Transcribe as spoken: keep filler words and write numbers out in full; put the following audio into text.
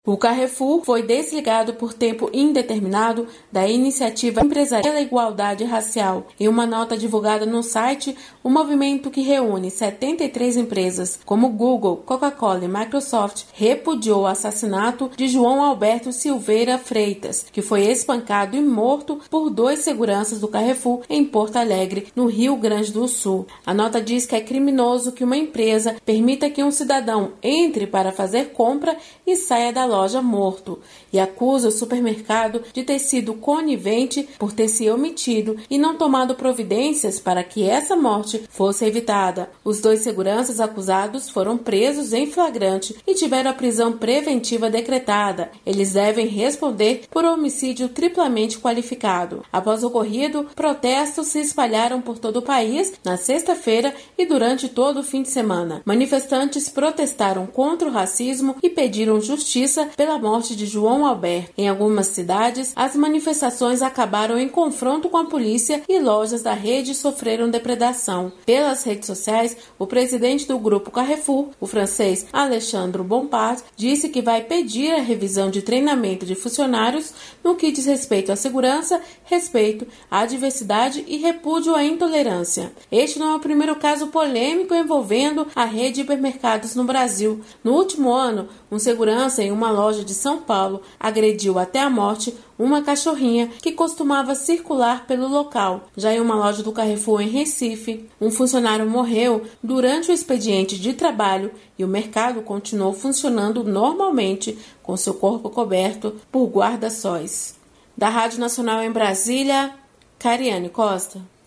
O Carrefour foi desligado por tempo indeterminado da Iniciativa Empresarial pela Igualdade Racial. Em uma nota divulgada no site, o movimento, que reúne setenta e três empresas, como Google, Coca-Cola e Microsoft, repudiou o assassinato de João Alberto Silveira Freitas, que foi espancado e morto por dois seguranças do Carrefour em Porto Alegre, no Rio Grande do Sul. A nota diz que é criminoso que uma empresa permita que um cidadão entre para fazer compra e saia da loja morto, e acusa o supermercado de ter sido conivente por ter se omitido e não tomado providências para que essa morte fosse evitada. Os dois seguranças acusados foram presos em flagrante e tiveram a prisão preventiva decretada. Eles devem responder por homicídio triplamente qualificado. Após o ocorrido, protestos se espalharam por todo o país na sexta-feira e durante todo o fim de semana. Manifestantes protestaram contra o racismo e pediram justiça pela morte de João Alberto. Em algumas cidades, as manifestações acabaram em confronto com a polícia e lojas da rede sofreram depredação. Pelas redes sociais, o presidente do grupo Carrefour, o francês Alexandre Bompard, disse que vai pedir a revisão de treinamento de funcionários no que diz respeito à segurança, respeito à diversidade e repúdio à intolerância. Este não é o primeiro caso polêmico envolvendo a rede de hipermercados no Brasil. No último ano, um segurança em uma loja de São Paulo agrediu até a morte uma cachorrinha que costumava circular pelo local. Já em uma loja do Carrefour em Recife, um funcionário morreu durante o expediente de trabalho e o mercado continuou funcionando normalmente com seu corpo coberto por guarda-sóis. Da Rádio Nacional em Brasília, Cariane Costa.